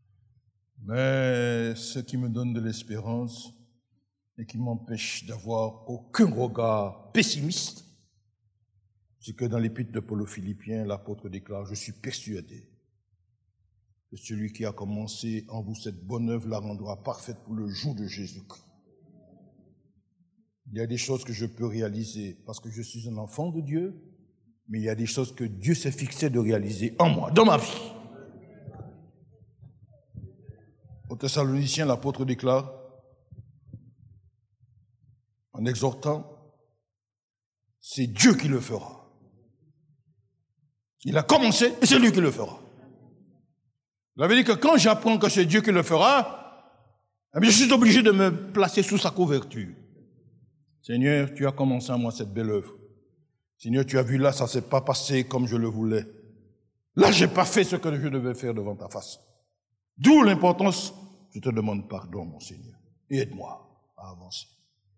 Mais ce qui me donne de l'espérance et qui m'empêche d'avoir aucun regard pessimiste, c'est que dans l'épître de Paul aux Philippiens, l'apôtre déclare, je suis persuadé que celui qui a commencé en vous cette bonne œuvre la rendra parfaite pour le jour de Jésus-Christ. Il y a des choses que je peux réaliser parce que je suis un enfant de Dieu, mais il y a des choses que Dieu s'est fixé de réaliser en moi, dans ma vie. Aux Thessaloniciens, l'apôtre déclare, en exhortant, c'est Dieu qui le fera. Il a commencé et c'est lui qui le fera. Ça veut dire que quand j'apprends que c'est Dieu qui le fera, je suis obligé de me placer sous sa couverture. Seigneur, tu as commencé en moi cette belle œuvre. Seigneur, tu as vu là, ça ne s'est pas passé comme je le voulais. Là, je n'ai pas fait ce que je devais faire devant ta face. D'où l'importance, je te demande pardon, mon Seigneur, et aide-moi à avancer.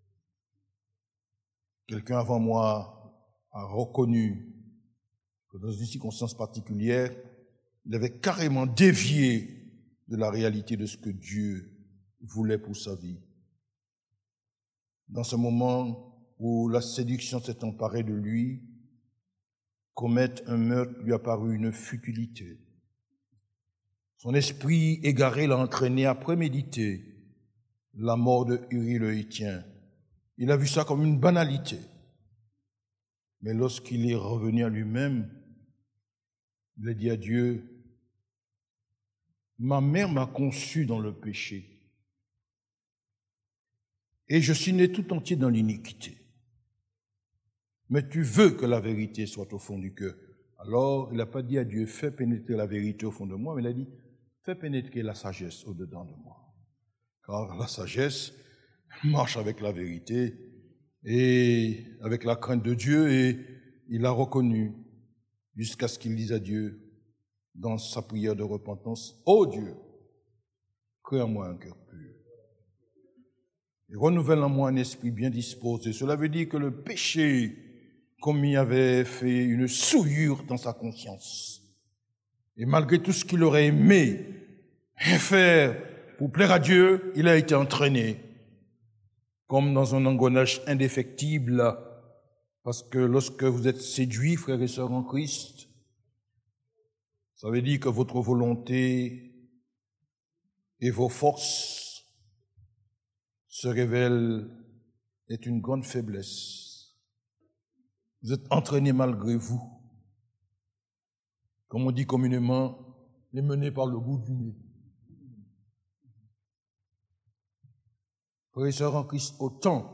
Quelqu'un avant moi a reconnu que dans une circonstance particulière, il avait carrément dévié de la réalité de ce que Dieu voulait pour sa vie. Dans ce moment où la séduction s'est emparée de lui, commettre un meurtre lui a paru une futilité. Son esprit égaré l'a entraîné à préméditer la mort de Uri le Héthien. Il a vu ça comme une banalité. Mais lorsqu'il est revenu à lui-même, il a dit à Dieu, ma mère m'a conçu dans le péché. Et je suis né tout entier dans l'iniquité. Mais tu veux que la vérité soit au fond du cœur. Alors, il n'a pas dit à Dieu, fais pénétrer la vérité au fond de moi, mais il a dit, fais pénétrer la sagesse au-dedans de moi. Car la sagesse marche avec la vérité et avec la crainte de Dieu, et il a reconnu jusqu'à ce qu'il dise à Dieu dans sa prière de repentance, « Ô Dieu, crée en moi un cœur pur. Et renouvelle en moi un esprit bien disposé. » Cela veut dire que le péché commis avait fait une souillure dans sa conscience. Et malgré tout ce qu'il aurait aimé faire pour plaire à Dieu, il a été entraîné comme dans un engrenage indéfectible, parce que lorsque vous êtes séduits, frères et sœurs en Christ, ça veut dire que votre volonté et vos forces se révèlent est une grande faiblesse. Vous êtes entraînés malgré vous. Comme on dit communément, les menés par le bout du nez. Frères et sœurs en Christ, autant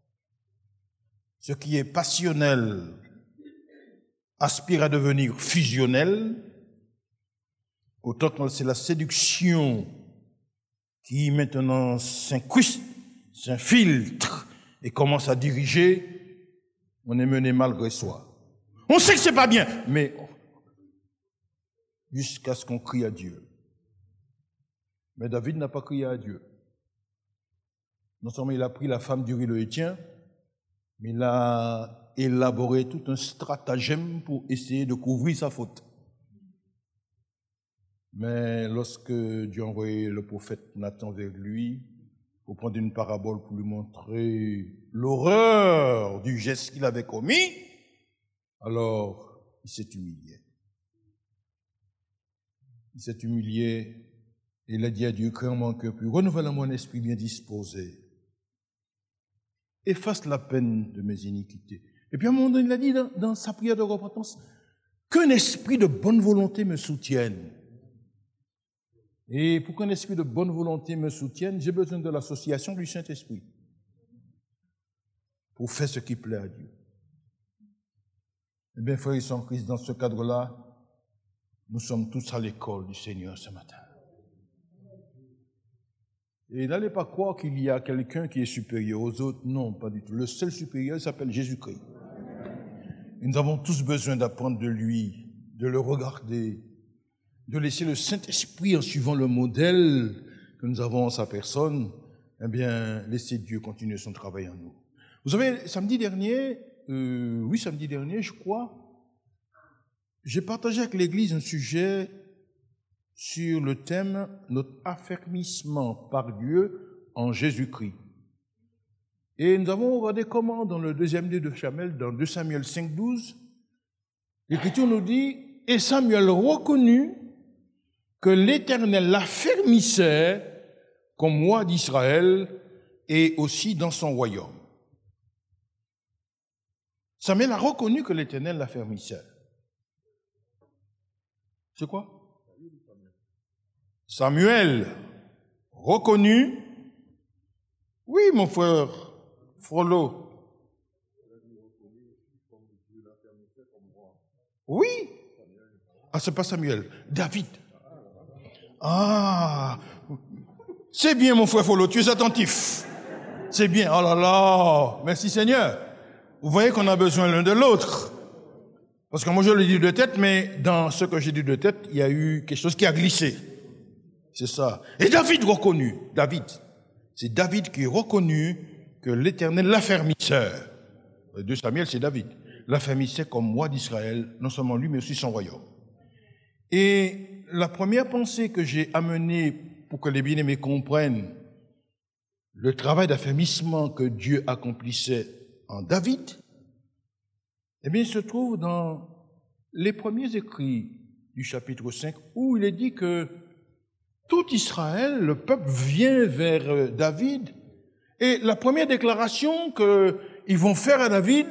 ce qui est passionnel aspire à devenir fusionnel, autant que c'est la séduction qui maintenant s'incruste, s'infiltre et commence à diriger, on est mené malgré soi. On sait que c'est pas bien, mais jusqu'à ce qu'on crie à Dieu. Mais David n'a pas crié à Dieu. Non seulement il a pris la femme d'Uri le Héthien, mais il a élaboré tout un stratagème pour essayer de couvrir sa faute. Mais lorsque Dieu a envoyé le prophète Nathan vers lui, pour prendre une parabole pour lui montrer l'horreur du geste qu'il avait commis, alors il s'est humilié. Il s'est humilié et il a dit à Dieu, crée en moi un cœur pur, renouvelle en moi un esprit bien disposé. Efface la peine de mes iniquités. Et puis à un moment donné, il a dit dans, dans sa prière de repentance, qu'un esprit de bonne volonté me soutienne. Et pour qu'un esprit de bonne volonté me soutienne, j'ai besoin de l'association du Saint-Esprit pour faire ce qui plaît à Dieu. Eh bien, frères et sœurs en Christ, dans ce cadre-là, nous sommes tous à l'école du Seigneur ce matin. Et n'allez pas croire qu'il y a quelqu'un qui est supérieur aux autres. Non, pas du tout. Le seul supérieur s'appelle Jésus-Christ. Et nous avons tous besoin d'apprendre de lui, de le regarder, de laisser le Saint-Esprit, en suivant le modèle que nous avons en sa personne, eh bien, laisser Dieu continuer son travail en nous. Vous savez, samedi dernier, euh, oui, samedi dernier, je crois, j'ai partagé avec l'Église un sujet sur le thème « Notre affermissement par Dieu en Jésus-Christ ». Et nous avons regardé comment, dans le deuxième livre de Samuel, dans deux Samuel cinq, douze, l'Écriture nous dit « Et Samuel reconnut que l'Éternel l'affermissait comme roi d'Israël et aussi dans son royaume. » Samuel a reconnu que l'Éternel l'affermissait. C'est quoi? Samuel reconnu. Oui, mon frère Frollo. Oui. Ah, c'est pas Samuel. David. Ah. C'est bien, mon frère Frollo, tu es attentif. C'est bien. Oh là là. Merci Seigneur. Vous voyez qu'on a besoin l'un de l'autre. Parce que moi, je le dis de tête, mais dans ce que j'ai dit de tête, il y a eu quelque chose qui a glissé. C'est ça. Et David reconnu. David. C'est David qui est reconnu que l'Éternel l'affermissait. De Samuel, c'est David. L'affermissait comme roi d'Israël, non seulement lui, mais aussi son royaume. Et la première pensée que j'ai amenée pour que les bien-aimés comprennent le travail d'affermissement que Dieu accomplissait en David, eh bien, il se trouve dans les premiers écrits du chapitre cinq, où il est dit que tout Israël, le peuple, vient vers David, et la première déclaration qu'ils vont faire à David,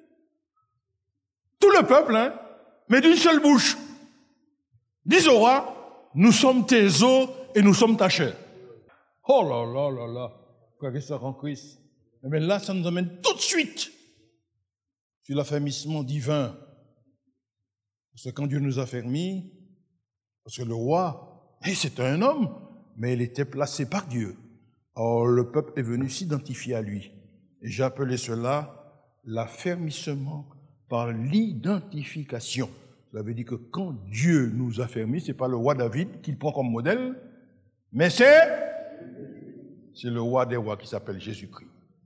tout le peuple, hein, mais d'une seule bouche, dis au roi, nous sommes tes os et nous sommes ta chair. Oh là là là là, quoi que ça rend Christ. Mais là, ça nous amène tout de suite sur l'affermissement divin. Parce que quand Dieu nous a affermis, parce que le roi, hey, c'était un homme, mais il était placé par Dieu. Or, le peuple est venu s'identifier à lui. Et j'ai appelé cela l'affermissement par l'identification. Cela veut dire que quand Dieu nous affermit, ce n'est pas le roi David qu'il prend comme modèle, mais c'est, c'est le roi des rois qui s'appelle Jésus-Christ.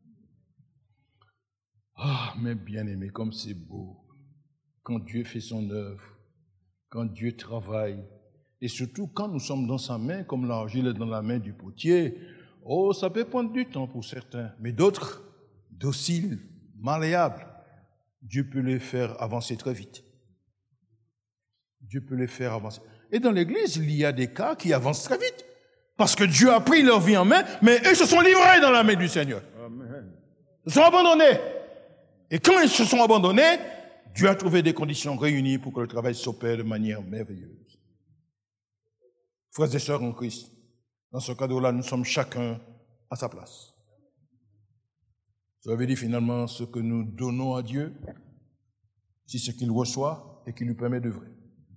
Ah, mais bien aimé, comme c'est beau, quand Dieu fait son œuvre, quand Dieu travaille, et surtout quand nous sommes dans sa main, comme l'argile est dans la main du potier. Oh, ça peut prendre du temps pour certains, mais d'autres, dociles, malléables, Dieu peut les faire avancer très vite. Dieu peut les faire avancer. Et dans l'Église, il y a des cas qui avancent très vite, parce que Dieu a pris leur vie en main, mais eux se sont livrés dans la main du Seigneur. Amen. Ils se sont abandonnés. Et quand ils se sont abandonnés, Dieu a trouvé des conditions réunies pour que le travail s'opère de manière merveilleuse. Frères et sœurs en Christ, dans ce cadre-là, nous sommes chacun à sa place. Ça veut dire finalement ce que nous donnons à Dieu, c'est ce qu'il reçoit et qui lui permet d'œuvrer.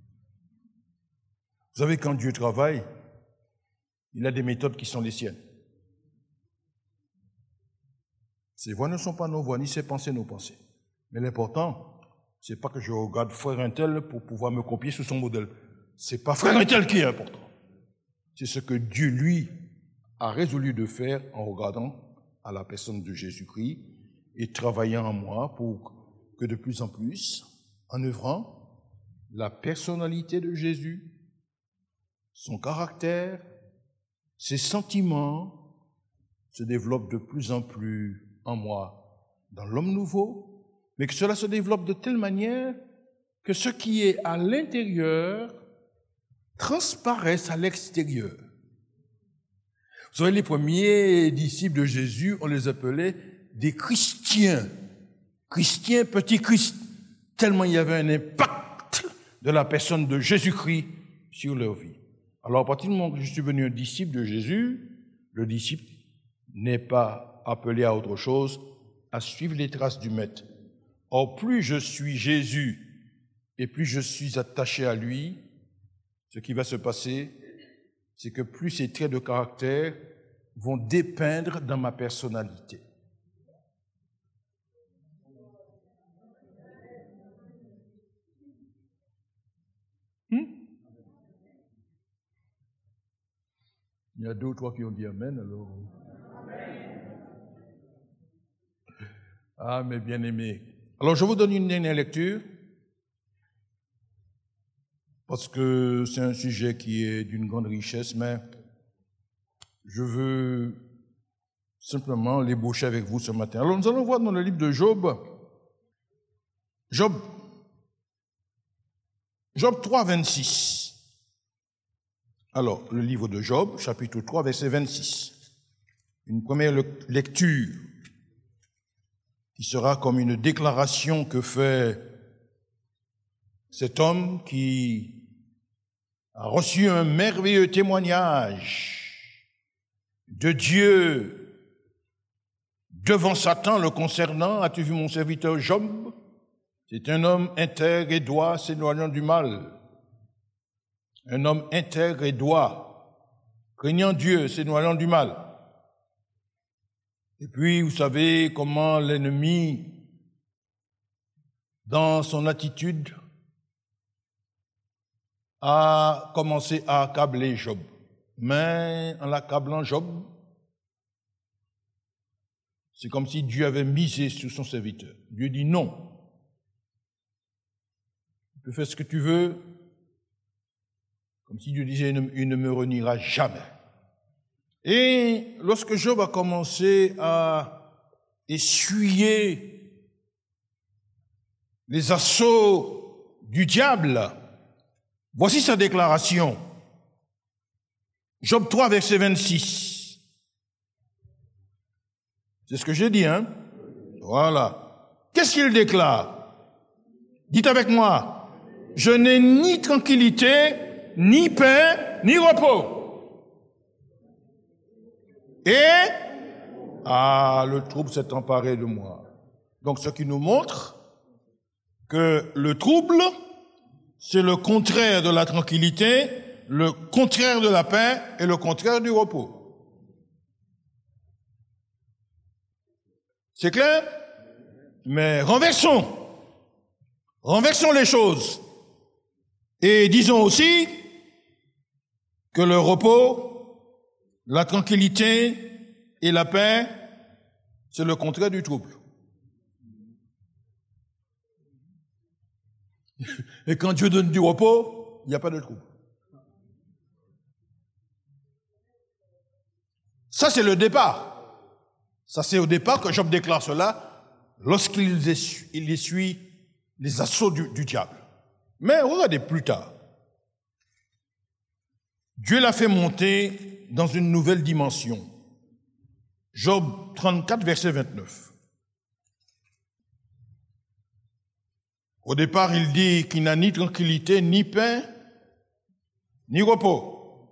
Vous savez, quand Dieu travaille, il a des méthodes qui sont les siennes. Ses voix ne sont pas nos voix, ni ses pensées nos pensées. Mais l'important, c'est pas que je regarde frère un tel pour pouvoir me copier sous son modèle. C'est pas frère un tel qui est important. C'est ce que Dieu, lui, a résolu de faire en regardant à la personne de Jésus-Christ et travaillant en moi pour que de plus en plus, en œuvrant, la personnalité de Jésus, son caractère, ses sentiments se développent de plus en plus en moi, dans l'homme nouveau, mais que cela se développe de telle manière que ce qui est à l'intérieur transparaisse à l'extérieur. Vous savez, les premiers disciples de Jésus, on les appelait des chrétiens. Chrétiens, petits Christ, tellement il y avait un impact de la personne de Jésus-Christ sur leur vie. Alors, à partir du moment que je suis devenu un disciple de Jésus, le disciple n'est pas appelé à autre chose, à suivre les traces du Maître. Or, plus je suis Jésus et plus je suis attaché à lui, ce qui va se passer, c'est que plus ces traits de caractère vont dépeindre dans ma personnalité. Hmm? Il y a deux ou trois qui ont dit Amen, alors. Ah, mes bien-aimés. Alors, je vous donne une dernière lecture, parce que c'est un sujet qui est d'une grande richesse, mais je veux simplement l'ébaucher avec vous ce matin. Alors, nous allons voir dans le livre de Job, Job, Job trois, vingt-six. Alors, le livre de Job, chapitre trois, verset vingt-six. Une première lecture qui sera comme une déclaration que fait cet homme qui a reçu un merveilleux témoignage de Dieu devant Satan le concernant. As-tu vu mon serviteur Job? C'est un homme intègre et droit, s'éloignant du mal. Un homme intègre et droit, craignant Dieu, s'éloignant du mal. Et puis, vous savez comment l'ennemi, dans son attitude, a commencé à accabler Job. Mais en l'accablant Job, c'est comme si Dieu avait misé sur son serviteur. Dieu dit non. Tu peux faire ce que tu veux. Comme si Dieu disait, il ne me reniera jamais. Et lorsque Job a commencé à essuyer les assauts du diable, voici sa déclaration. Job trois, verset vingt-six. C'est ce que j'ai dit, hein? Voilà. Qu'est-ce qu'il déclare? Dites avec moi. Je n'ai ni tranquillité, ni paix, ni repos. Et, ah, le trouble s'est emparé de moi. Donc, ce qui nous montre que le trouble, c'est le contraire de la tranquillité, le contraire de la paix et le contraire du repos. C'est clair? Mais renversons. Renversons les choses. Et disons aussi que le repos, la tranquillité et la paix, c'est le contraire du trouble. Et quand Dieu donne du repos, il n'y a pas de trouble. Ça, c'est le départ. Ça, c'est au départ que Job déclare cela, lorsqu'il essuie, il essuie les assauts du, du diable. Mais regardez plus tard. Dieu l'a fait monter dans une nouvelle dimension. Job trente-quatre, verset vingt-neuf. Au départ, il dit qu'il n'a ni tranquillité, ni paix, ni repos.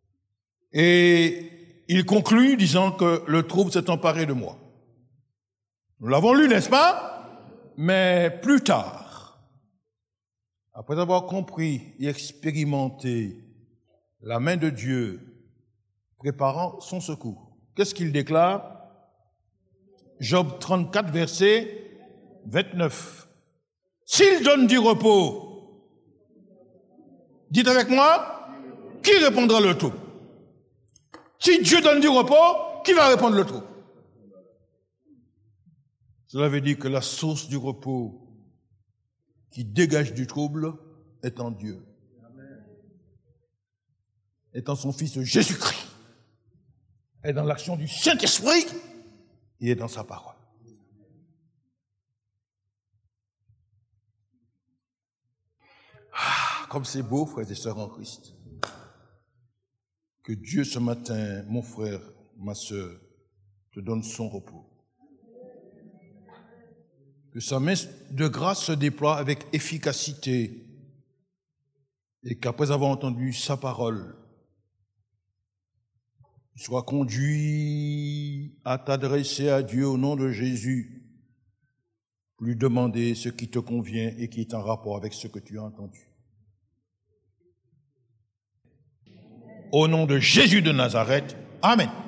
Et il conclut disant que le trouble s'est emparé de moi. Nous l'avons lu, n'est-ce pas? Mais plus tard, après avoir compris et expérimenté la main de Dieu préparant son secours, qu'est-ce qu'il déclare? Job trente-quatre, verset vingt-neuf. S'il donne du repos, dites avec moi, qui répondra le trouble? Si Dieu donne du repos, qui va répondre le trouble? Cela veut dire que la source du repos qui dégage du trouble est en Dieu, est en son Fils Jésus-Christ, est dans l'action du Saint-Esprit et est dans sa parole. Ah, comme c'est beau, frères et sœurs en Christ, que Dieu ce matin, mon frère, ma sœur, te donne son repos. Que sa main de grâce se déploie avec efficacité et qu'après avoir entendu sa parole, tu sois conduit à t'adresser à Dieu au nom de Jésus, lui demander ce qui te convient et qui est en rapport avec ce que tu as entendu. Au nom de Jésus de Nazareth, Amen.